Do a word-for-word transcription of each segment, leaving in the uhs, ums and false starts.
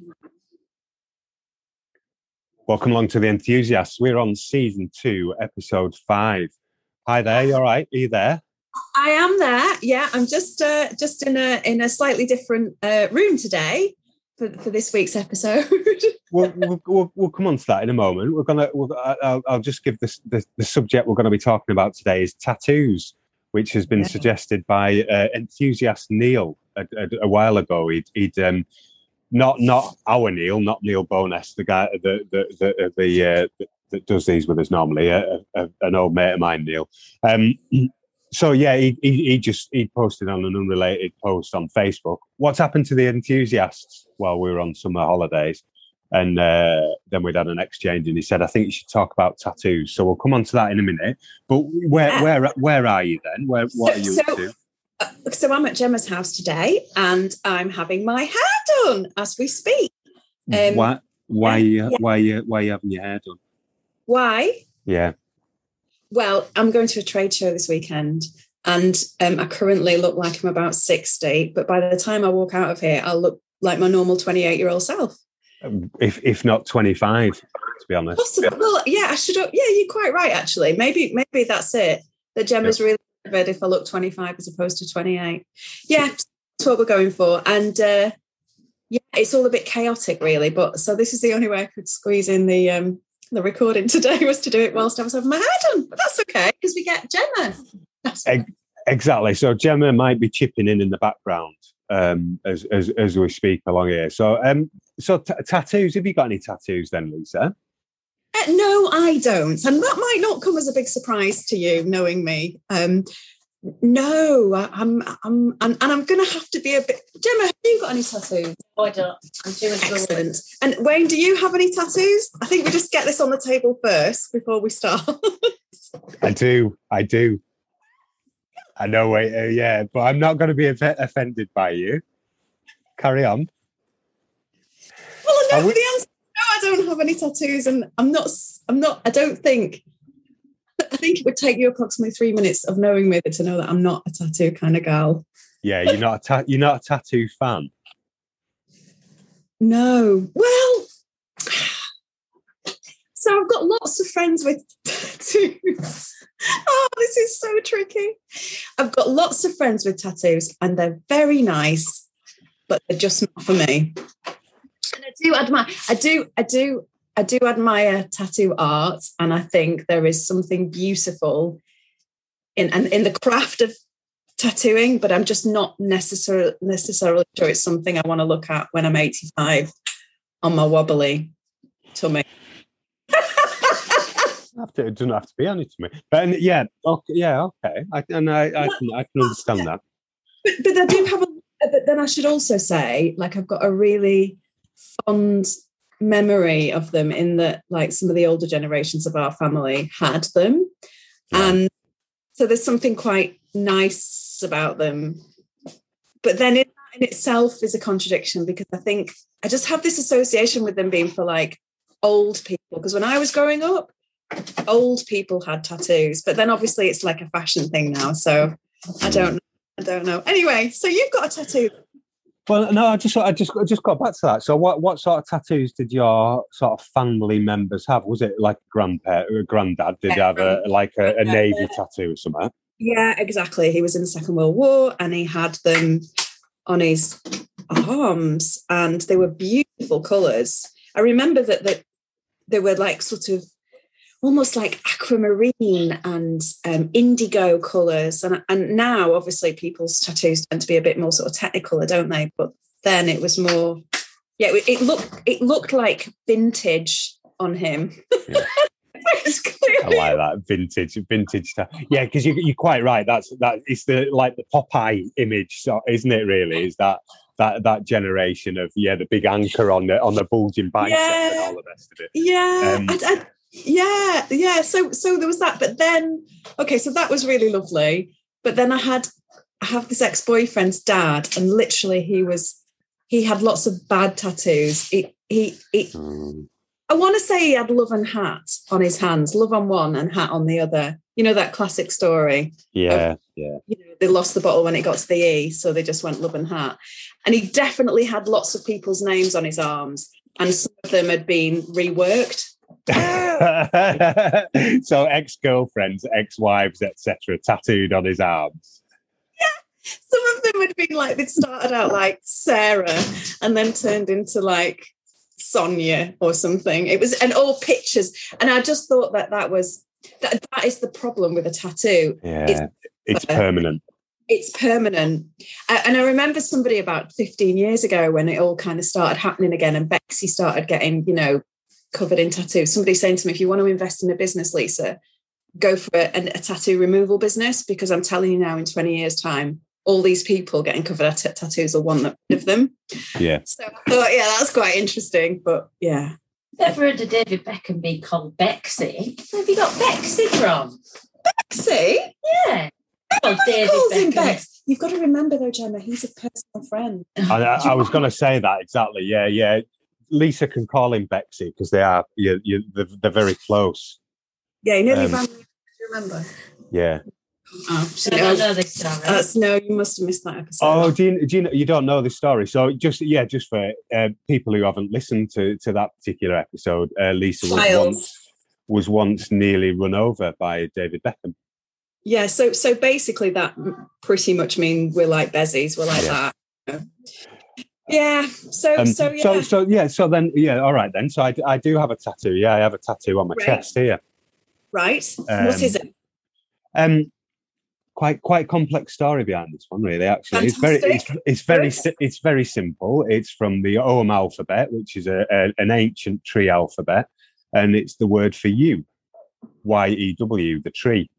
Welcome along to The Enthusiasts. We're on season two, episode five. Hi there, you all right? Are you there? I am there. Yeah, I'm just uh, just in a in a slightly different uh, room today for, for this week's episode. we'll, we'll, we'll, we'll come on to that in a moment. We're gonna. We'll, I'll, I'll just give this the, the subject we're going to be talking about today is tattoos, which has been yeah. suggested by uh, enthusiast Neil a, a, a while ago. He'd, he'd um, not not our Neil, not Neil Bowness, the guy the the the, the uh, that does these with us normally. Uh, uh, an old mate of mine, Neil. Um, So yeah, he, he he just he posted on an unrelated post on Facebook. What's happened to the enthusiasts while we were on summer holidays? And uh, then we'd had an exchange, and he said, "I think you should talk about tattoos." So we'll come on to that in a minute. But where yeah. where where are you then? Where what so, are you so, up to? Uh, so I'm at Gemma's house today, and I'm having my hair done as we speak. Um, why why yeah, why yeah. why are you having your hair done? Why? Yeah. Well, I'm going to a trade show this weekend, and um, I currently look like I'm about sixty, but by the time I walk out of here, I'll look like my normal twenty-eight-year-old self. Um, if if not twenty-five, to be honest. Possible. Well, yeah, I should. Yeah, you're quite right, actually. Maybe maybe that's it. That Gemma's yeah. really good if I look twenty-five as opposed to twenty-eight. Yeah, that's what we're going for. And uh, yeah, it's all a bit chaotic, really. But so this is the only way I could squeeze in the... Um, The recording today was to do it whilst I was having my hair done, but that's okay because we get Gemma. E- exactly. So Gemma might be chipping in in the background um, as, as as we speak along here. So um, so t- tattoos. Have you got any tattoos then, Lisa? Uh, no, I don't, and that might not come as a big surprise to you, knowing me. Um, no, I, I'm, I'm, I'm, and I'm going to have to be a bit. Gemma, have you got any tattoos? Oh, I don't. I'm doing excellent. And Wayne, do you have any tattoos? I think we just get this on the table first before we start. I do, I do. I know, wait, uh, yeah, but I'm not going to be off- offended by you. Carry on. Well, I know the answer. No, I don't have any tattoos, and I'm not. I'm not. I don't think. I think it would take you approximately three minutes of knowing me to know that I'm not a tattoo kind of girl. Yeah, you're not a ta- you're not a tattoo fan. No. Well, so I've got lots of friends with tattoos. Oh, this is so tricky. I've got lots of friends with tattoos, and they're very nice, but they're just not for me. And I do admire. I do. I do. I do admire tattoo art, and I think there is something beautiful in and in the craft of tattooing, but I'm just not necessarily necessarily sure it's something I want to look at when I'm eighty-five on my wobbly tummy. It doesn't have to be on it to me, but and, yeah, okay, yeah, okay, I, and I, I can, I can understand that. But, but I do have a. But then I should also say, like, I've got a really fond memory of them in that, like, some of the older generations of our family had them, yeah. And so there's something quite nice about them. But then it in itself is a contradiction, because I think I just have this association with them being for like old people, because when I was growing up, old people had tattoos, but then obviously it's like a fashion thing now, so I don't know. I don't know. Anyway, so you've got a tattoo. Well, no, I just, I just, I just got back to that. So, what, what sort of tattoos did your sort of family members have? Was it like a grandparent, or a granddad? Did you have a like a, a navy tattoo or something? Yeah, exactly. He was in the Second World War, and he had them on his arms, and they were beautiful colours. I remember that that they were like sort of almost like aquamarine and um, indigo colours. And, and now, obviously, people's tattoos tend to be a bit more sort of technical, don't they? But then it was more, yeah, it, it looked it looked like vintage on him. Yeah. I like that vintage, vintage stuff. Yeah, because you, you're quite right. That's that. It's the like the Popeye image, so, isn't it? Really, is that that that generation of yeah, the big anchor on the on the bulging bicep yeah. and all the rest of it. Yeah, um, I, I, yeah, yeah. So so there was that, but then okay, so that was really lovely. But then I had I have this ex-boyfriend's dad, and literally he was he had lots of bad tattoos. He he. he mm. I want to say he had love and hat on his hands, love on one and hat on the other. you know, that classic story. Yeah, of, yeah. You know, they lost the bottle when it got to the E, so they just went love and hat. And he definitely had lots of people's names on his arms, and some of them had been reworked. So ex-girlfriends, ex-wives, et cetera, tattooed on his arms. Yeah, some of them had been like, they'd started out like Sarah and then turned into like Sonia or something. It was, and all pictures. And I just thought that that was, that, that is the problem with a tattoo. Yeah, it's, it's permanent. It's permanent. And I remember somebody about fifteen years ago when it all kind of started happening again and Bexy started getting, you know, covered in tattoos. Somebody saying to me, if you want to invest in a business, Lisa, go for a, a, a tattoo removal business, because I'm telling you now, in twenty years' time, all these people getting covered in t- tattoos will want of them. Yeah. So I thought, yeah, that's quite interesting. But yeah. Ever heard of David Beckham being called Bexy? Where have you got Bexy from? Bexy? Yeah. Well, Everybody David calls him Beckham. Bex. You've got to remember though, Gemma, he's a personal friend. I, I, I was going to say that exactly. Yeah, yeah. Lisa can call him Bexy because they are, you, you, they're, they're very close. Yeah, he nearly Um, ran. Do you remember? Yeah. Oh, I don't know this story. That's no, you must have missed that episode. Oh, do you, do you know, you don't know the story? So just, yeah, just for uh, people who haven't listened to, to that particular episode, uh, Lisa was Child. once, was once nearly run over by David Beckham. Yeah, so so basically that pretty much means we're like bezies, we're like Yeah. that. Yeah, so Um, so yeah. so so yeah, so then yeah, all right then. So I, I do have a tattoo. Yeah, I have a tattoo on my Right. chest here. Right. Um, what is it? Um, quite quite complex story behind this one, really. Actually, it's very it's, Fantastic. it's very Good. si- it's very simple. It's from the Ogham alphabet, which is a, a an ancient tree alphabet, and it's the word for you, Y E W, the tree.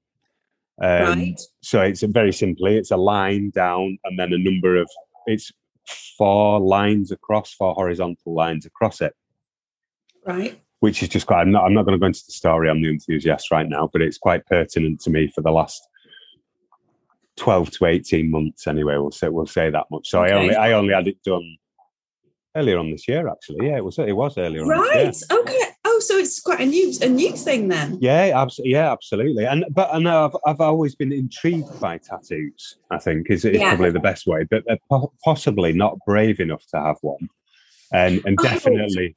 Um, Right. So it's a, very simply, it's a line down and then a number of, it's four lines across, four horizontal lines across it, Right. which is just quite, I'm not, I'm not going to go into the story on The Enthusiast right now, but it's quite pertinent to me for the last twelve to eighteen months anyway, we'll say, we'll say that much. So Okay. I only, I only had it done earlier on this year, actually. Yeah, it was, it was earlier on Right. this year. Okay. Oh, so it's quite a new a new thing then. Yeah, abs- yeah, absolutely. And but and I've I've always been intrigued by tattoos. I think is, is Yeah. probably the best way, but uh, po- possibly not brave enough to have one, and and Oh. definitely,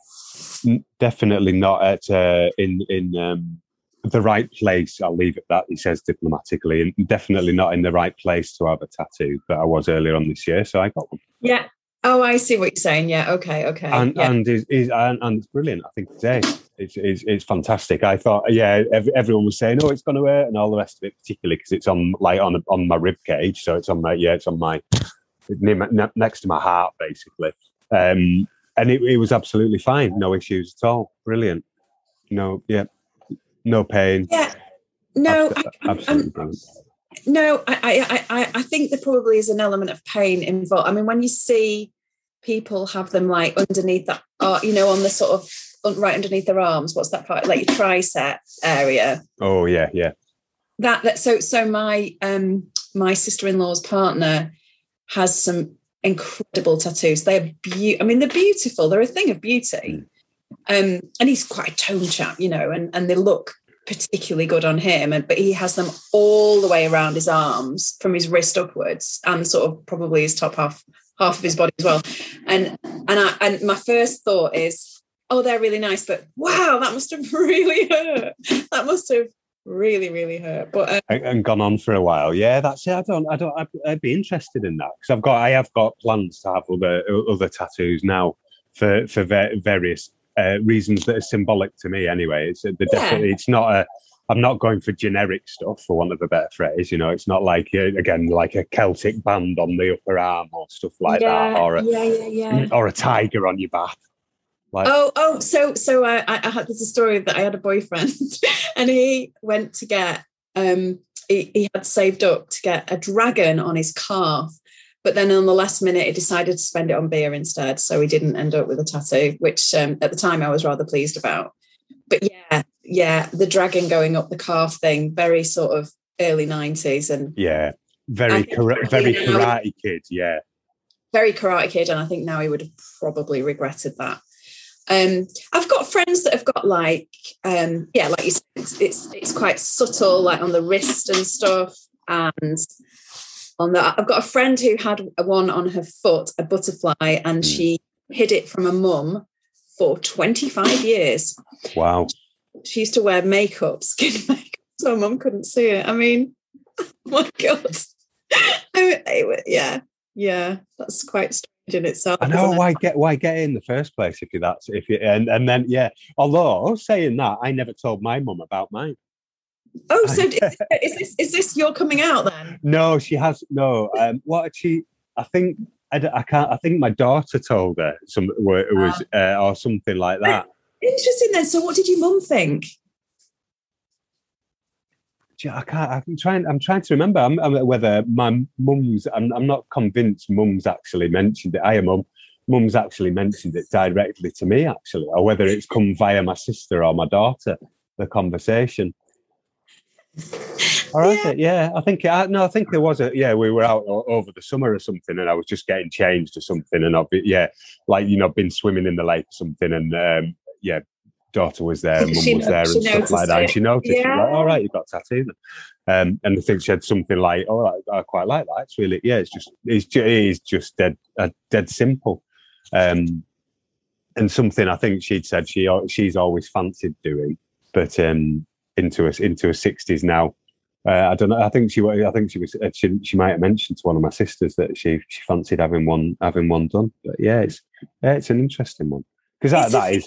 n- definitely not at uh, in in um, the right place. I'll leave it that, he says diplomatically, and definitely not in the right place to have a tattoo. But I was earlier on this year, so I got one. Yeah. Oh, I see what you're saying. Yeah. Okay. Okay. and yeah. and is, is and, and it's brilliant. I think today it's, it's it's fantastic. I thought, yeah, ev- everyone was saying, oh, it's going to hurt, and all the rest of it, particularly because it's on like on on my rib cage, so it's on my yeah, it's on my near my, ne- next to my heart, basically. Um, and it, it was absolutely fine, no issues at all. Brilliant. No, yeah, no pain. Yeah. No, Abso- I, I'm- absolutely brilliant. No, I, I, I, I think there probably is an element of pain involved. I mean, when you see people have them like underneath that, uh, you know, on the sort of right underneath their arms. What's that part? Like your tricep area. Oh yeah, yeah. That that so so my um my sister-in-law's partner has some incredible tattoos. They're be- I mean, they're beautiful. They're a thing of beauty. Um, and he's quite a tone chap, you know, and and they look particularly good on him, and but he has them all the way around his arms from his wrist upwards and sort of probably his top half half of his body as well. And and I and my first thought is, oh, they're really nice, but wow, that must have really hurt. That must have really really hurt. But um, and, and gone on for a while. Yeah, that's it. I don't, I don't, I'd, I'd be interested in that because I've got, I have got plans to have other other tattoos now for for va- various uh, reasons that are symbolic to me. Anyway, it's the Yeah. definitely, it's not a. I'm not going for generic stuff, for want of a better phrase. You know, it's not like uh, again like a Celtic band on the upper arm or stuff like yeah, that, or a yeah, yeah, yeah. or a tiger on your back. Like, Oh, oh, so so I, I had this story that I had a boyfriend, and he went to get um he, he had saved up to get a dragon on his calf, but then on the last minute he decided to spend it on beer instead, so he didn't end up with a tattoo, which um, at the time I was rather pleased about. But yeah, yeah, the dragon going up the calf thing, very sort of early nineties, and yeah, I very think kara- very you know- Karate Kid. Yeah, very Karate Kid, and I think now he would have probably regretted that. Um, I've got friends that have got like, um, yeah, like you said, it's, it's it's quite subtle, like on the wrist and stuff. And on the, I've got a friend who had one on her foot, a butterfly, and Mm. she hid it from her mum for twenty-five years. Wow. She used to wear makeup, skin makeup, so her mum couldn't see it. I mean, oh my God. I mean, it- yeah, yeah, that's quite strange in itself. I know isn't it? why get why get it in the first place if you that's if you and, and then yeah. Although saying that, I never told my mum about mine. Oh, so is, is this is this your coming out then? No, she has no. Um, what had she? I think I, d- I can't. I think my daughter told her some. It was uh, or something like that. Interesting then. So what did your mum think? I can't. I'm trying. I'm trying to remember. I'm, I'm, whether my mum's. I'm. I'm not convinced. Mum's actually mentioned it. I am. Mum. Mum's actually mentioned it directly to me, actually, or whether it's come via my sister or my daughter. The conversation. All right. Yeah. yeah, I think. I, no, I think there was a. Yeah, we were out o- over the summer or something, and I was just getting changed or something, and I've been, yeah, like you know, been swimming in the lake or something, and um, yeah. Daughter was there, mum She was no- there, she and stuff like noticed that. it. And she noticed, she's Yeah. like, "All right, you got a tattoo." Then. Um, and I think she had something like, "Oh, I, I quite like that." It's really, yeah, it's just, it's just, it is just dead, uh, dead simple. Um, and something I think she'd said she she's always fancied doing, but um, into her into her sixties now. Uh, I don't know. I think she, I think she was, she, she might have mentioned to one of my sisters that she she fancied having one having one done. But yeah, it's yeah, it's an interesting one because that It's that a- is.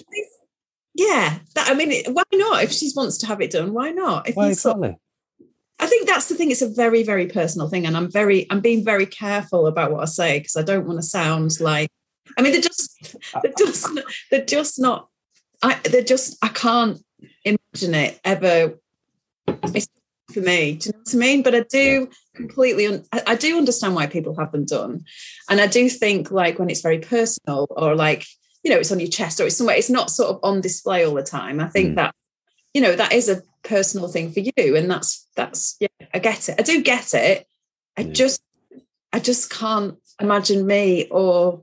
Yeah, that, I mean, it- why not? If she wants to have it done, why not? If Well, you sort- exactly. I think that's the thing. It's a very, very personal thing, and I'm very, I'm being very careful about what I say because I don't want to sound like. I mean, they're just, they're just, they're just not. I, they're just. I can't imagine it ever. It's for me. Do you know what I mean? But I do completely. Un- I, I do understand why people have them done, and I do think like when it's very personal or like. You know, it's on your chest or it's somewhere, it's not sort of on display all the time. I think Mm. that, you know, that is a personal thing for you. And that's, that's, yeah, I get it. I do get it. I Yeah. just, I just can't imagine me or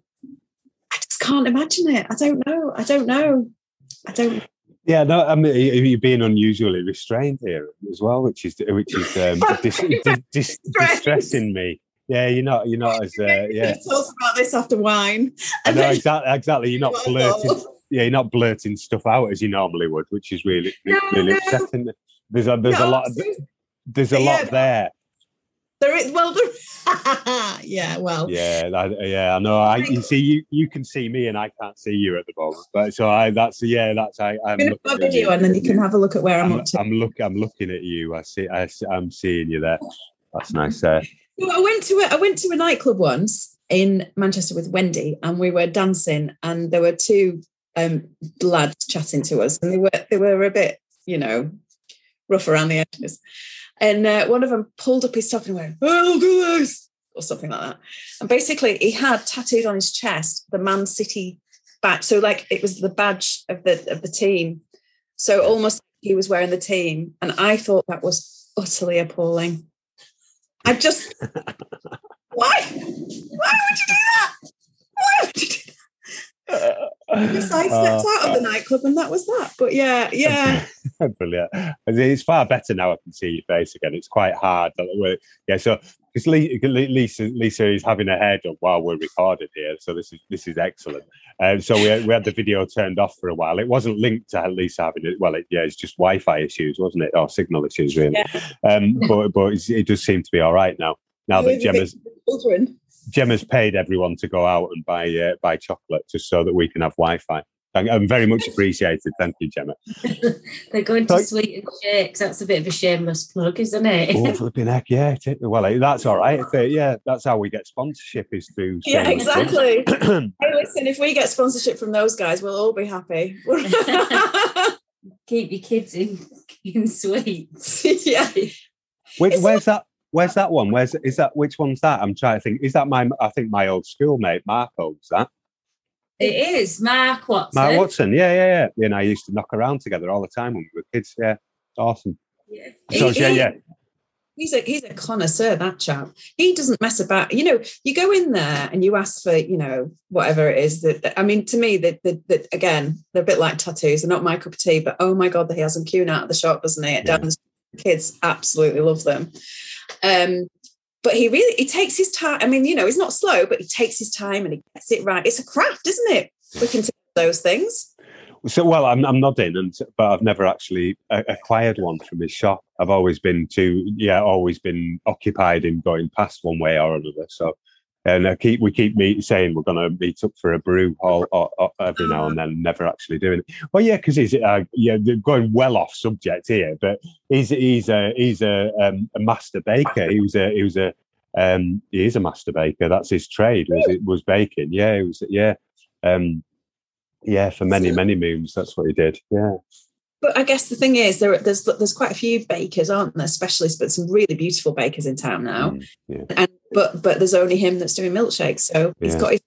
I just can't imagine it. I don't know. I don't know. I don't. Yeah, no, I mean you're being unusually restrained here as well, which is which is um, dis- dis- dis- distressing me. Yeah, you're not you're not as uh, yeah. Talk about this after wine. I know exactly exactly. You're not Oh, blurting. God. Yeah, you're not blurting stuff out as you normally would, which is really No, really no. upsetting. There's a there's No, a lot seriously. there's a Yeah. lot there. There is, well, there, yeah, well, Yeah, that, yeah. I know. I you see you you can see me and I can't see you at the moment. But so I that's yeah that's I I'm I'm going to put a looking at video you. and then you can have a look at where I'm, I'm, up to. I'm look I'm looking at you. I see I see, I'm seeing you there. That's nice. Uh, Well, I went to a, I went to a nightclub once in Manchester with Wendy, and we were dancing, and there were two um, lads chatting to us, and they were they were a bit, you know, rough around the edges. And uh, one of them pulled up his top and went, "Oh, look at this," or something like that. And basically, he had tattooed on his chest the Man City badge, so like it was the badge of the of the team. So almost like he was wearing the team, and I thought that was utterly appalling. I just, why? Why would you do that? Why would you do that? Yes, I stepped uh, out of the nightclub and that was that. But yeah, yeah. Brilliant. It's far better now. I can see your face again. It's quite hard. Yeah. So because Lisa, Lisa is having her hair done while we're recording here, so this is this is excellent. Um, so we had, we had the video turned off for a while. It wasn't linked to Lisa having it. Well, it, yeah, it's just Wi-Fi issues, wasn't it, or signal issues, really. Yeah. Um, but but it's, it does seem to be all right now. Now that Gemma's children. Gemma's paid everyone to go out and buy uh, buy chocolate just so that we can have Wi-Fi. I'm very much appreciated. Thank you, Gemma. They're going to So- Sweet and Shakes. That's a bit of a shameless plug, isn't it? Oh, flipping heck, yeah. it- Well, that's all right. If they- yeah, that's how we get sponsorship is through. Yeah, shameless plugs. exactly. Hey, listen, if we get sponsorship from those guys, we'll all be happy. Keep your kids in, in sweets. yeah. Which, It's where's that? Where's that one? Where's is that? Which one's that? I'm trying to think. Is that my? I think my old schoolmate Mark owns that. It is Mark Watson. Mark Watson. Yeah, yeah, yeah. You know, I used to knock around together all the time when we were kids. Yeah, awesome. Yeah. So He- yeah, he- yeah. He's a he's a connoisseur, that chap. He doesn't mess about. You know, you go in there and you ask for, you know, whatever it is that, that I mean, to me, that that again, they're a bit like tattoos. They're not my cup of tea, but oh my God, he has them queuing out of the shop, doesn't he? Down the kids absolutely love them. Um, but he really he takes his time. I mean, you know, he's not slow, but he takes his time and he gets it right. It's a craft, isn't it? We can do those things. So, well, I'm, I'm nodding, and but I've never actually uh, acquired one from his shop. I've always been too, yeah, always been occupied in going past one way or another. So, and I keep we keep meet, saying we're going to meet up for a brew all, all, all, every now and then, never actually doing it. Well, yeah, because he's uh, yeah going well off subject here, but he's he's a he's a um, a master baker. He was a he was a um, he is a master baker. That's his trade. Was it was baking? Yeah, it was yeah. Um, Yeah, for many, many moons, that's what he did. Yeah. But I guess the thing is, there, there's there's quite a few bakers, aren't there? Specialists, but some really beautiful bakers in town now. Mm, yeah. And but but there's only him that's doing milkshakes. So he's Yeah. got his.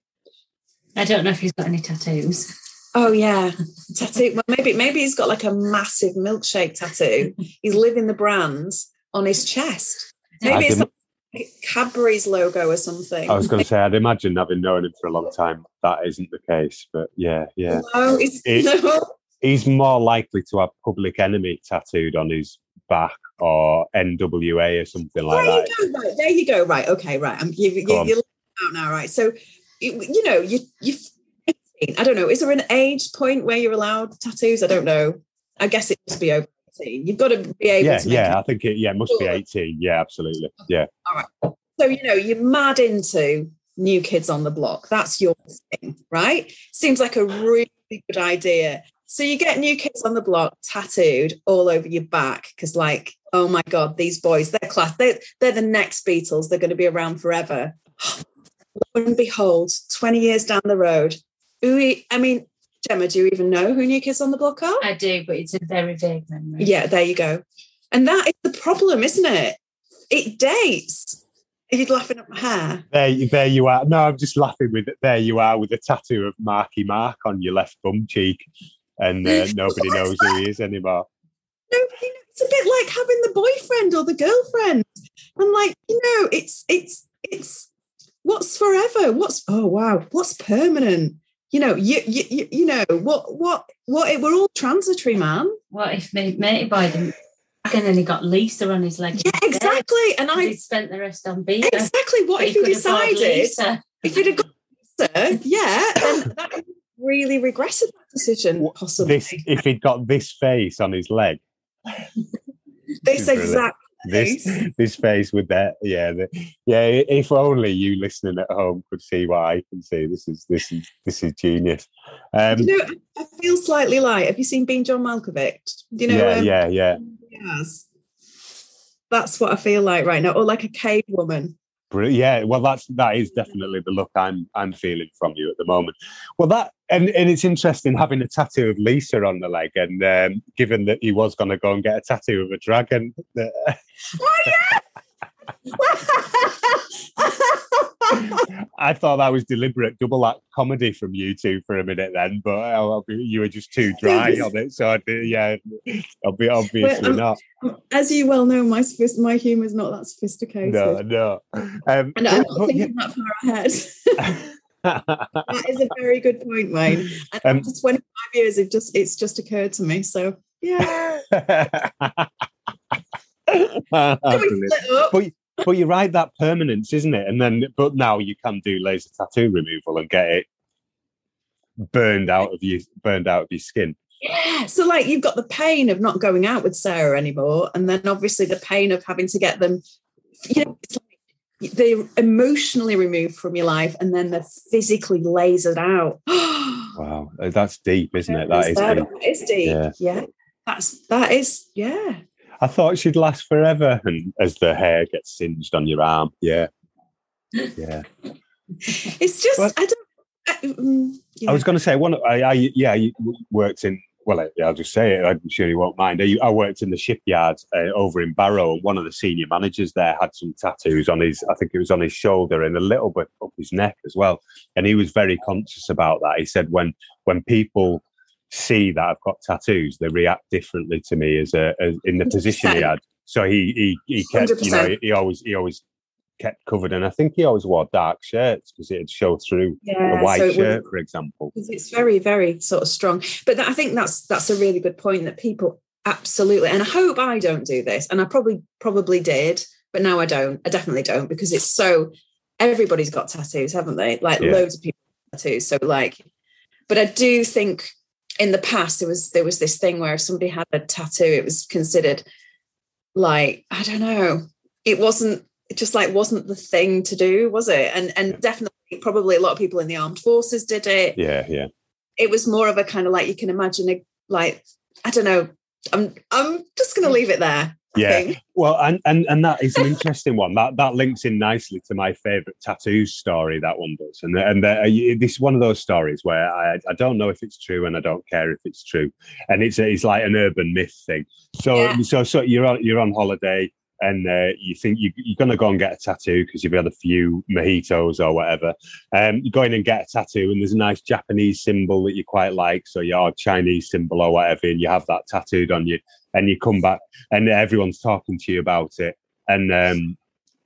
I don't know if he's got any tattoos. Oh yeah, tattoo. Well, maybe maybe he's got like a massive milkshake tattoo. He's living the brand on his chest. Maybe I it's didn't- like Cadbury's logo or something. I was going to say, I'd imagine, having known him for a long time, that isn't the case. But yeah, yeah. No, it's, It- no. He's more likely to have Public Enemy tattooed on his back or N W A or something like there that. you go. Right there, you go. Right. Okay. Right. I'm you, you, Go on. you're out now. Right. So you, you know you you. I don't know. Is there an age point where you're allowed tattoos? I don't know. I guess it must be over eighteen. You've got to be able Yeah, to. Make yeah. I think it. Yeah, it must be Sure. eighteen. Yeah, absolutely. Yeah. So, you know, you're mad into New Kids on the Block. That's your thing, right? Seems like a really good idea. So you get New Kids on the Block tattooed all over your back because, like, oh my God, these boys, they're class. They're, they're the next Beatles. They're going to be around forever. Lo and behold, twenty years down the road, who, I mean, Gemma, do you even know who New Kids on the Block are? I do, but it's a very vague memory. Yeah, there you go. And that is the problem, isn't it? It dates. Are you laughing at my hair? There, you- there you are. No, I'm just laughing with it. There you are with a tattoo of Marky Mark on your left bum cheek, and uh, nobody knows who he is anymore. Nobody knows. It's a bit like having the boyfriend or the girlfriend. I'm like, you know, it's it's it's what's forever? What's oh wow, what's permanent? You know, you you you, you know what what what? We're all transitory, man. What if me, matey boy didn't? And then he got Lisa on his leg. Yeah, exactly. And I I spent the rest on Beta. exactly. What But if you could afford decided Lisa. if you'd have got Lisa, yeah, then that would really regretted that decision. What- Possibly This, if he'd got this face on his leg, this Brilliant. exact this face. this face with that, yeah, the, yeah. If only you listening at home could see what I can see. This is this is this is genius. Um, You know, I feel slightly like. Have you seen Being John Malkovich? Do you know? yeah, um, yeah, yeah. Yes. That's what I feel like right now, or like a cave woman. Br- Yeah, well, that's that is definitely the look I'm I'm feeling from you at the moment. Well, that and, and it's interesting having a tattoo of Lisa on the leg, and um, given that he was going to go and get a tattoo of a dragon. uh, Oh yeah. I thought that was deliberate double act comedy from you two for a minute then, but uh, you were just too dry on it. So I did, yeah, I'll be obviously Well, um, not. As you well know, my sophist- my humour is not that sophisticated. No, no. Um, And I'm but- not but thinking that far ahead. yeah. That is a very good point, Wayne. And Um, after twenty-five years, it just it's just occurred to me. So yeah. Ah, Can we brilliant. split up? But but you're right, that permanence, isn't it? And then, but now you can do laser tattoo removal and get it burned out of you, burned out of your skin. Yeah. So like you've got the pain of not going out with Sarah anymore, and then obviously the pain of having to get them, you know, it's like they're emotionally removed from your life and then they're physically lasered out. Wow, that's deep, isn't it? That is that deep. is deep. Yeah. Yeah. That's that is yeah. I thought she'd last forever, and as the hair gets singed on your arm, yeah, yeah. It's just Well- I don't. I, mm, yeah. I was going to say one. I, I yeah, you worked in. Well, I- I'll just say it. I'm sure you won't mind. I, I worked in the shipyard uh, over in Barrow, and one of the senior managers there had some tattoos on his. I think it was on his shoulder and a little bit up his neck as well. And he was very conscious about that. He said when when people see that I've got tattoos, they react differently to me as a as in the position he had. So he he he kept, you know, he, he always he always kept covered, and I think he always wore dark shirts because it'd show through Yeah, a white so it shirt, would- for example. It's very, very sort of strong. But that, I think that's that's a really good point that people absolutely, and I hope I don't do this, and I probably probably did, but now I don't. I definitely don't, because it's so, everybody's got tattoos, haven't they? Like Yeah. loads of people have tattoos. So like, but I do think in the past there was there was this thing where if somebody had a tattoo, it was considered like, I don't know, it wasn't, it just like wasn't the thing to do, was it? And and Yeah. definitely probably a lot of people in the armed forces did it. Yeah, yeah. It was more of a kind of like, you can imagine a, like, I don't know, I'm I'm just gonna leave it there. I Yeah. think. Well, and, and and that is an interesting one. That that links in nicely to my favourite tattoos story. That one does, and and uh, this is one of those stories where I I don't know if it's true, and I don't care if it's true, and it's it's like an urban myth thing. So Yeah. so so you're on you're on holiday, and uh, you think you, you're going to go and get a tattoo because you've had a few mojitos or whatever. Um, you go in and get a tattoo, and there's a nice Japanese symbol that you quite like, so your Chinese symbol or whatever, and you have that tattooed on you. And you come back, and everyone's talking to you about it, and um,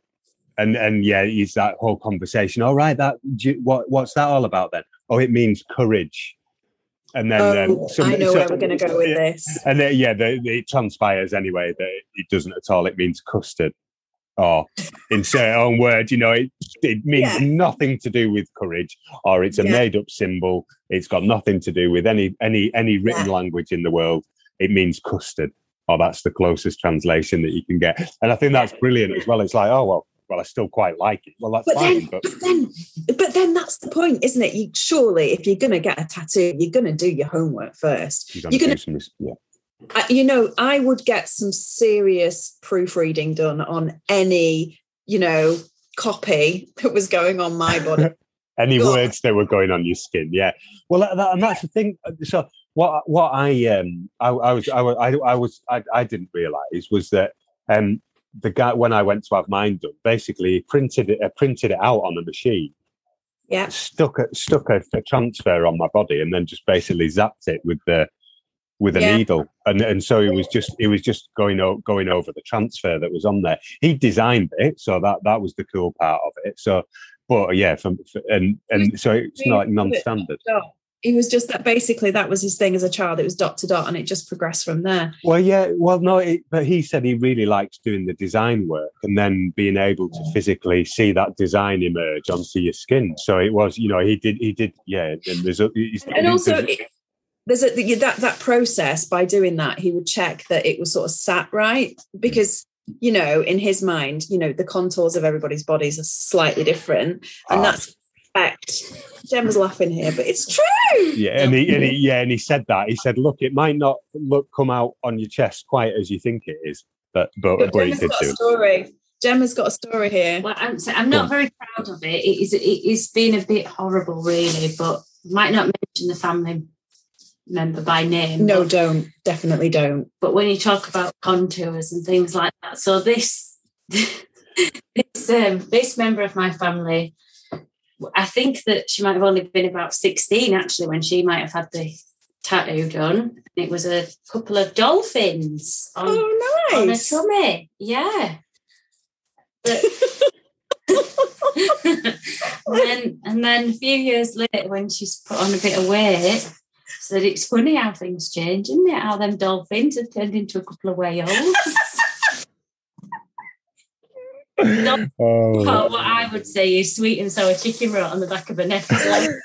and and yeah, it's that whole conversation. All right, that do you- what what's that all about then? Oh, it means courage. And then Oh, um, some- I know so- where we're going to go with yeah, this. And then, yeah, the, the, it transpires anyway that it doesn't at all. It means custard, or in their own words, you know, it it means Yeah. nothing to do with courage, or it's a Yeah. made up symbol. It's got nothing to do with any any any written Yeah. language in the world. It means custard, or that's the closest translation that you can get. And I think that's brilliant as well. It's like, oh well, well, I still quite like it. Well, that's But fine, then, but but then, but then that's the point, isn't it? You surely, if you're going to get a tattoo, you're going to do your homework first. you're You're going going to do some, yeah. I, you know, I would get some serious proofreading done on any, you know, copy that was going on my body. Any God. words that were going on your skin, yeah. Well, that, that- and that's the thing. So what what I um I, I was I was I, I was I, I didn't realise was that um the guy, when I went to have mine done, basically he printed it uh, printed it out on a machine, Yeah. stuck a, stuck a, a transfer on my body, and then just basically zapped it with the with a Yeah. needle, and and so he was just he was just going o- going over the transfer that was on there. He designed it, so that that was the cool part of it. So, but yeah, from, and and so it's not like non-standard. Dot. He was just that, basically that was his thing as a child. It was dot to dot, and it just progressed from there. Well, yeah, well, no, it, but he said he really likes doing the design work and then being able to physically see that design emerge onto your skin. So it was, you know, he did, he did, yeah. And there's, a, he's, And also, there's- it, there's a that that process. By doing that, he would check that it was sort of sat right, because you know, in his mind, you know, the contours of everybody's bodies are slightly different, and Ah. that's fact. Gemma's laughing here, but it's true. yeah, and he, and he, yeah, and he said that. He said, look, it might not look come out on your chest quite as you think it is, but but, But but it Gemma's did got a do. story. Gemma's got a story here. Well, I'm, so I'm not very proud of it. It is. It is been a bit horrible, really. But might not mention the family member by name. No, but, don't. Definitely don't. but when you talk about contours and things like that, so this this um, this member of my family, I think that she might have only been about sixteen actually when she might have had the tattoo done. It was a couple of dolphins on, Oh, on her nice. tummy. Yeah. But- and then and then a few years later when she's put on a bit of weight, said it's funny how things change, isn't it? How them dolphins have turned into a couple of whales. Oh. Or what I would say is sweet and sour chicken roll on the back of a neck.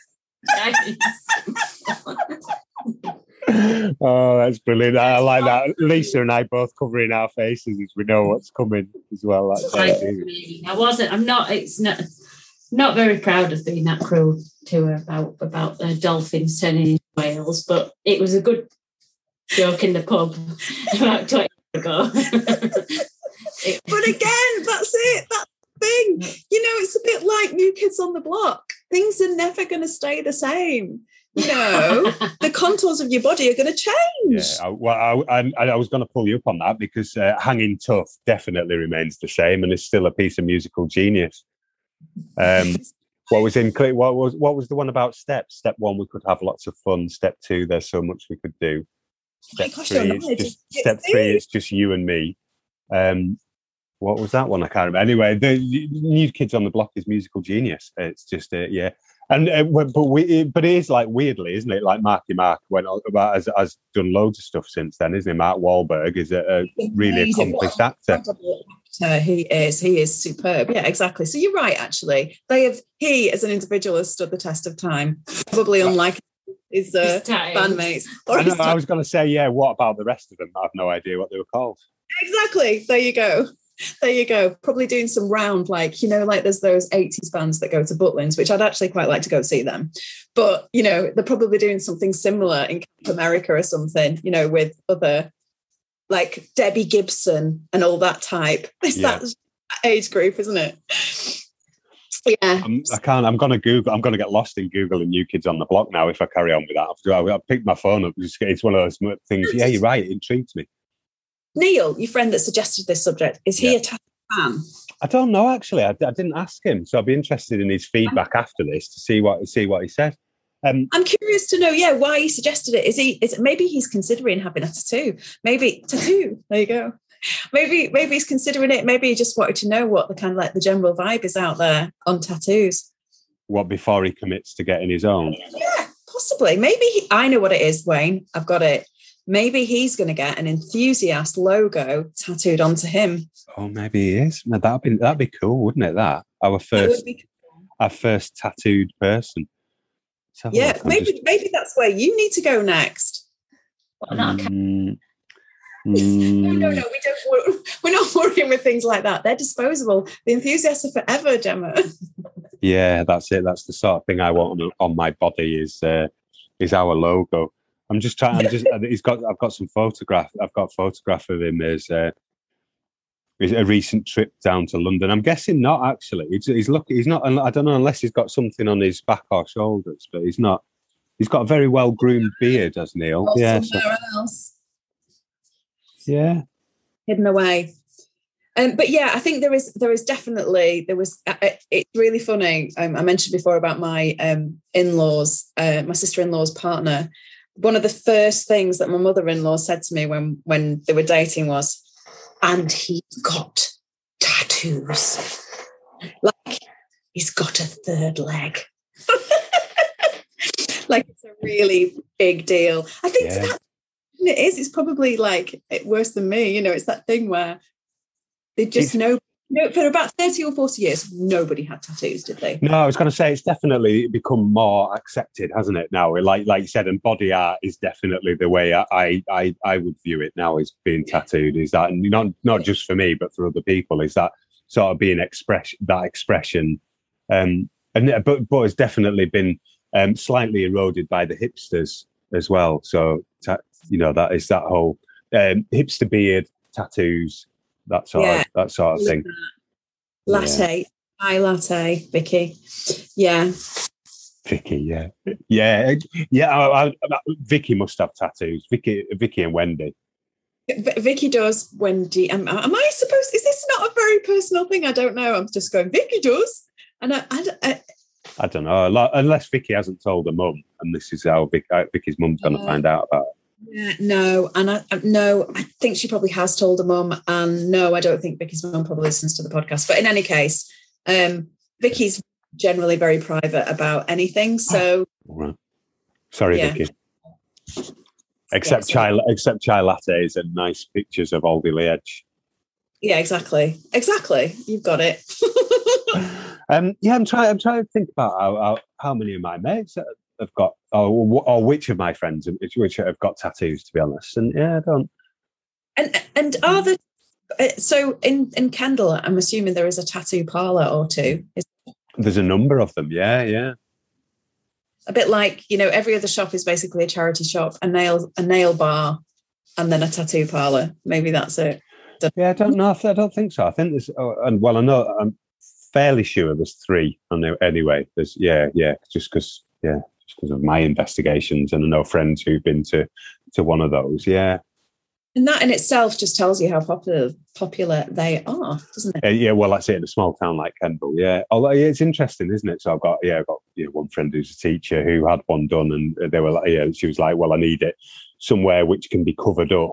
Oh, that's brilliant. I like that. Lisa and I both covering our faces as we know what's coming as well. That's I, ideal. I wasn't. I'm not. It's not. Not very proud of being that cruel to her about about the dolphins turning into whales, but it was a good joke in the pub about twenty years ago. It- But again, that's it. That's the thing. You know, it's a bit like New Kids on the Block. Things are never going to stay the same. You know, the contours of your body are going to change. Yeah, I, well, I, I, I was going to pull you up on that because uh, Hanging Tough definitely remains the same and is still a piece of musical genius. Um, what was in what was what was the one about steps? Step one, we could have lots of fun. Step two, there's so much we could do. My Step gosh, three, your it's knowledge just is- step it's three, deep. it's just you and me. Um, what was that one? I can't remember. Anyway, the New Kids on the Block is musical genius. It's just, uh, yeah. And uh, but we, but it is like weirdly, isn't it? Like Marky Mark went on, has, has done loads of stuff since then, isn't he? Mark Wahlberg is a, a really accomplished actor. Uh, he is. He is superb. Yeah, exactly. So you're right. Actually, they have. He, as an individual, has stood the test of time. Probably unlike his, uh, his bandmates. Or I, know, I was going to say, yeah. What about the rest of them? I have no idea what they were called. Exactly. There you go. There you go. Probably doing some round, like, you know, like there's those eighties bands that go to Butlins, which I'd actually quite like to go see them. But, you know, they're probably doing something similar in America or something, you know, with other, like Debbie Gibson and all that type. It's yeah. that age group, isn't it? Yeah. I'm, I can't, I'm going to Google, I'm going to get lost in Google and New Kids on the Block now if I carry on with that. I've, I've picked my phone up. It's one of those things. Yeah, you're right. It intrigues me. Neil, your friend that suggested this subject, is he yeah. a tattoo fan? I don't know, actually. I, I didn't ask him, so I'd be interested in his feedback after this to see what see what he said. Um, I'm curious to know, yeah, why he suggested it. Is he? Is maybe he's considering having a tattoo? Maybe tattoo. There you go. Maybe maybe he's considering it. Maybe he just wanted to know what the kind of like the general vibe is out there on tattoos. What, before he commits to getting his own? Yeah, possibly. Maybe he, I know what it is, Wayne. I've got it. Maybe he's going to get an Enthusiast logo tattooed onto him. Oh, maybe he is. No, that'd be that'd be cool, wouldn't it? That our first, cool. our first tattooed person. So yeah, maybe just... maybe that's where you need to go next. Well, not mm, mm. no, no, no. We don't. We're not worrying with things like that. They're disposable. The Enthusiasts are forever, Gemma. Yeah, that's it. That's the sort of thing I want on, on my body. Is uh, is our logo. I'm just trying. I'm just. He's got. I've got some photograph. I've got a photograph of him as uh, a recent trip down to London. I'm guessing not actually. He's, he's look. He's not. I don't know unless he's got something on his back or shoulders, but he's not. He's got a very well groomed beard, as Neil. Or yeah. Somewhere so, else. Yeah. Hidden away. Um, but yeah, I think there is. There is definitely. There was. Uh, it's really funny. Um, I mentioned before about my um, in-laws, uh, my sister-in-law's partner. One of the first things that my mother-in-law said to me when, when they were dating was, and he's got tattoos. Like, he's got a third leg. Like, it's a really big deal. I think yeah. that it is. It's probably, like, worse than me. You know, it's that thing where they just it's- know. No, for about thirty or forty years, nobody had tattoos, did they? No, I was going to say it's definitely become more accepted, hasn't it? Now, like like you said, and body art is definitely the way I I I would view it now as being tattooed. Is that and not not just for me, but for other people? Is that sort of being express that expression? Um, and but but it's definitely been um, slightly eroded by the hipsters as well. So ta- you know that is that whole um, hipster beard, tattoos. That sort yeah. of that sort of thing. Latte, yeah. High latte, Vicky. Yeah. Vicky, yeah, yeah, yeah. I, I, Vicky must have tattoos. Vicky, Vicky, and Wendy. Vicky does. Wendy, am, am I supposed? Is this not a very personal thing? I don't know. I'm just going. Vicky does, and I, I, I, I don't know. Unless Vicky hasn't told her mum, and this is how Vic, Vicky's mum's going to uh, find out about it. Yeah, no, and I no, I think she probably has told her mum, and no, I don't think Vicky's mum probably listens to the podcast. But in any case, um, Vicky's generally very private about anything. So, right. Sorry, yeah. Vicky. Except yeah, chai, except chai lattes and nice pictures of Aldi Liège. Yeah, exactly, exactly. You've got it. um, yeah, I'm trying. I'm trying to think about how, how, how many of my mates have got, or, or which of my friends which have got tattoos, to be honest. And yeah, I don't. And and are the so in in Kendal? I'm assuming there is a tattoo parlour or two. Is There's a number of them. Yeah, yeah. A bit like, you know, every other shop is basically a charity shop, a nail a nail bar, and then a tattoo parlour. Maybe that's it. Yeah, I don't know. I don't think so. I think there's, oh, and well, I know I'm fairly sure there's three. I know anyway. There's yeah, yeah. Just because yeah. because of my investigations, and I know friends who've been to, to one of those. Yeah. And that in itself just tells you how popular popular they are, doesn't it? Uh, yeah, well, that's it in a small town like Kendal. Yeah. Although yeah, it's interesting, isn't it? So I've got, yeah, I've got you know, one friend who's a teacher who had one done, and they were like, yeah, she was like, well, I need it somewhere which can be covered up.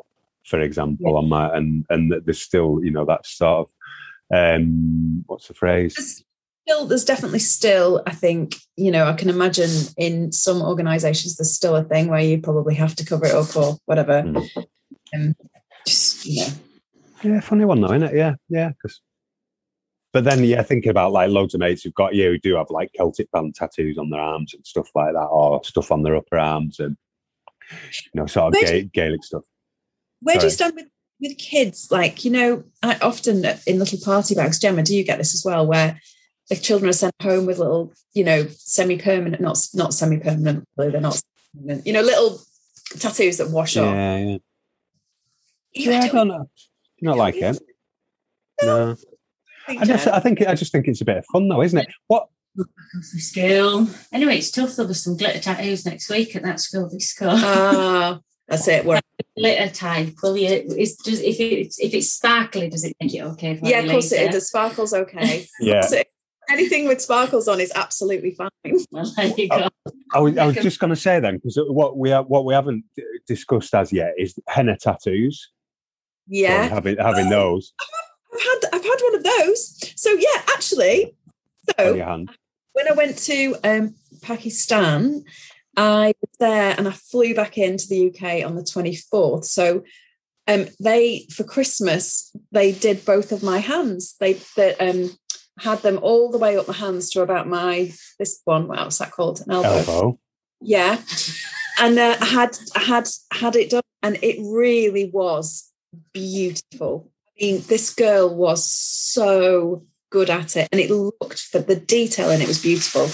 for example, Yeah. on my and and there's still, you know, that sort of um, what's the phrase? There's still, there's definitely still, I think, you know, I can imagine in some organisations there's still a thing where you probably have to cover it up or whatever. Mm. Um, just, you know. Yeah, funny one though, isn't it? Yeah, yeah. Cause, but then, yeah, thinking about like loads of mates who've got you who do have like Celtic band tattoos on their arms and stuff like that, or stuff on their upper arms and, you know, sort of Where Ga- do- Gaelic stuff. Where do you Sorry. stand with, with kids? Like, you know, I often in little party bags, Gemma, do you get this as well, where the children are sent home with little, you know, semi-permanent, not not semi-permanent, they're not, you know, little tattoos that wash off. Yeah, yeah. You Yeah, I don't- don't know. Not like it. No. think, I just, Jen? I think, I just think it's a bit of fun, though, isn't it? What? For school. Anyway, it's tough. There'll be some glitter tattoos next week at that school this school. Ah, that's it. We're, Glitter type. Will you? Is does if it's if it's sparkly, does it make it okay? For yeah, you of course it later? is. The sparkle's okay. Yeah. So anything with sparkles on is absolutely fine. Well, there you go. I was, I was just going to say then, because what we have, what we haven't d- discussed as yet is henna tattoos. Yeah. So having having those I've had I've had one of those. So yeah, actually, on so your hand. when I went to um, Pakistan, I was there and I flew back into the U K on the twenty-fourth. So um, they, for Christmas, they did both of my hands. They, they um, had them all the way up my hands to about my, this one, what's that called? An elbow. Elbow. Yeah. And uh, I had, I had, had it done and it really was beautiful. I mean, this girl was so good at it and it looked for the detail and it was beautiful.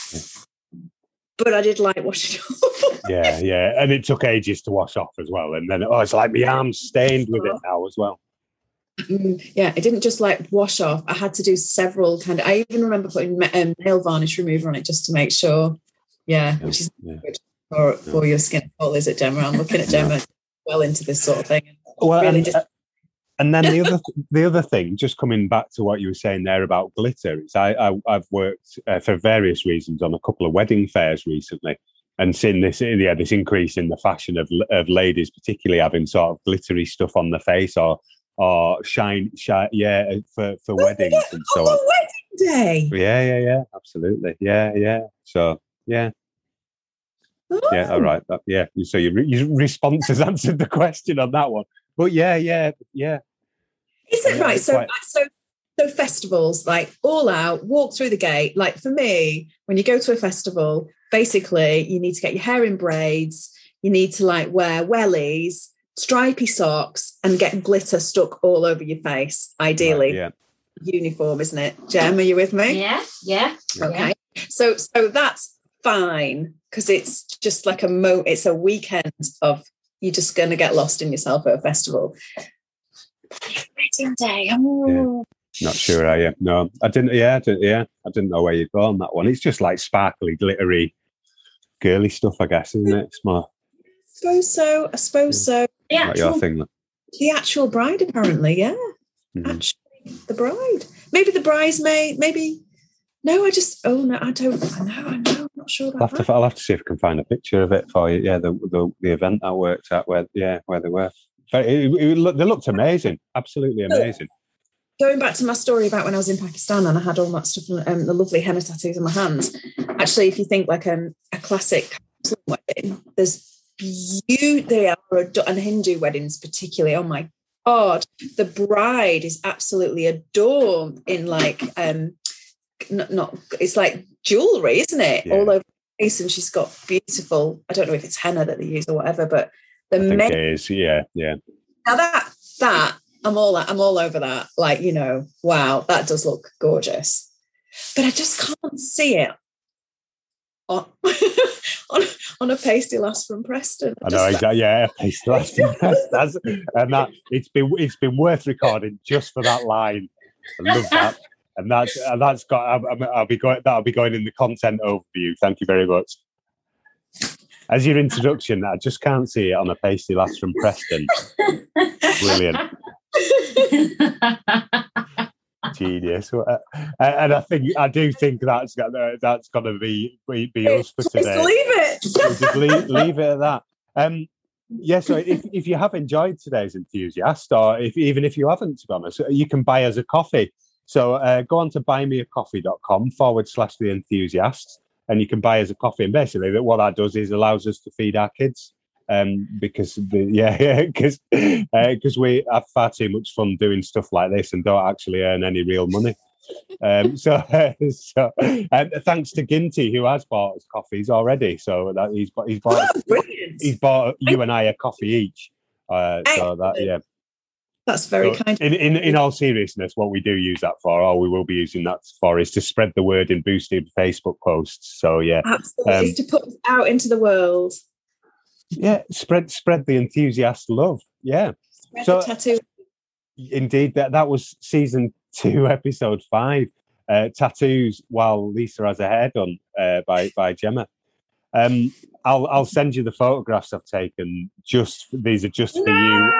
But I did like washing off. Yeah, yeah. And it took ages to wash off as well. And then, oh, it's like my arm's stained with it now as well. Mm, yeah, it didn't just like wash off. I had to do several kind of, I even remember putting um, nail varnish remover on it just to make sure. Yeah, Yeah, which is yeah. good for, for your skin. All is it, Gemma? I'm looking at Gemma well into this sort of thing. Well, Really and, just- uh, and then the other the other thing, just coming back to what you were saying there about glitter, is I, I I've worked uh, for various reasons on a couple of wedding fairs recently, and seen this yeah this increase in the fashion of of ladies, particularly having sort of glittery stuff on the face or or shine shine yeah for for weddings and so on on. the wedding day. Yeah, yeah, yeah, absolutely, yeah, yeah. So yeah. Yeah, all right. That, yeah, so your, re- your response has answered the question on that one. But yeah, yeah, yeah. Is it Yeah, right? it's So, quite- so, so festivals, like all out, walk through the gate. Like for me, when you go to a festival, basically you need to get your hair in braids. You need to like wear wellies, stripy socks, and get glitter stuck all over your face. Ideally, Right, yeah. uniform, isn't it? Jem, are you with me? Yeah, yeah. Okay. So, so that's fine because it's just like a mo. It's a weekend of you're just going to get lost in yourself at a festival. Wedding day. Oh. Not sure, are you? No, I didn't. Yeah, I didn't, yeah, I didn't know where you'd go on that one. It's just like sparkly, glittery, girly stuff, I guess, isn't it? It's more I suppose so. I suppose so. The like your actual, thing. The actual bride, apparently, yeah. Mhm. Actually, the bride. Maybe the bridesmaid. Maybe. No, I just. Oh no, I don't. I know. I know. I'm not sure I'll about have, to, that. I'll have to see if I can find a picture of it for you. Yeah, the the, the event I worked at, where yeah, where they were. But it, it, look- they looked amazing, absolutely amazing. Going back to my story about when I was in Pakistan and I had all that stuff, um, the lovely henna tattoos on my hands. Actually, if you think like um, a classic Muslim wedding, there's beauty. They are ado- and Hindu weddings particularly. Oh my God, the bride is absolutely adorned in like um, not, not it's like jewelry, isn't it? Yeah. All over the face, and she's got beautiful. I don't know if it's henna that they use or whatever, but the I think men. it is. Yeah, yeah. Now that that I'm all I'm all over that. Like, you know, wow, that does look gorgeous. But I just can't see it on on, on a pasty lass from Preston. I know Just- exactly. Yeah, it's that's, that's, and that it's been it's been worth recording just for that line. I love that, and that's and that's got. I'll, I'll be going. That'll be going in the content overview. Thank you very much. As your introduction, I just can't see it on a pasty lass from Preston. Brilliant. Genius. Uh, and I think I do think that's got that's going to be be, be us for Just today. leave it. We'll just leave, leave it at that. Um, Yeah, so if, if you have enjoyed today's enthusiast, or if even if you haven't, to be honest, you can buy us a coffee. So uh, go on to buymeacoffee.com forward slash the enthusiasts, and you can buy us a coffee. And basically, what that does is allows us to feed our kids. Um, because the, yeah, because because uh, we have far too much fun doing stuff like this and don't actually earn any real money. Um, so, uh, so um, thanks to Ginty, who has bought us coffees already. So that he's he's bought oh, he's bought you and I a coffee each. Uh, so that yeah, that's very so kind. In, in in all seriousness, what we do use that for, or we will be using that for, is to spread the word in boosted Facebook posts. So yeah, absolutely, um, it's to put out into the world. Yeah, spread spread the enthusiast love. Yeah, spread so the tattoo. Indeed, that that was season two, episode five. Uh, tattoos while Lisa has her hair done uh, by by Gemma. Um, I'll I'll send you the photographs I've taken. Just these are just for no! you.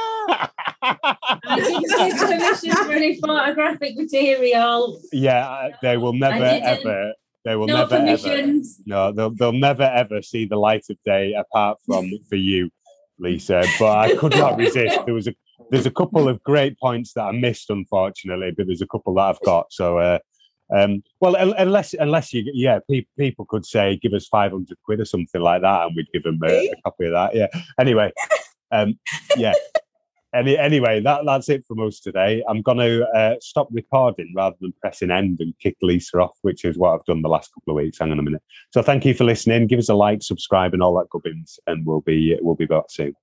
I didn't give permission for any photographic material. Yeah, they will never ever. They will no never permissions. ever. No, they'll they'll never ever see the light of day apart from for you, Lisa. But I could not resist. There was a there's a couple of great points that I missed, unfortunately, but there's a couple that I've got. So, uh, um, well, unless unless you, yeah, pe- people could say give us five hundred quid or something like that, and we'd give them a, a copy of that. Yeah. Anyway, um, yeah. Any, anyway, that, that's it from us today. I'm going to uh, stop recording rather than pressing end and kick Lisa off, which is what I've done the last couple of weeks. Hang on a minute. So thank you for listening. Give us a like, subscribe, and all that gubbins, and we'll be we'll be back soon.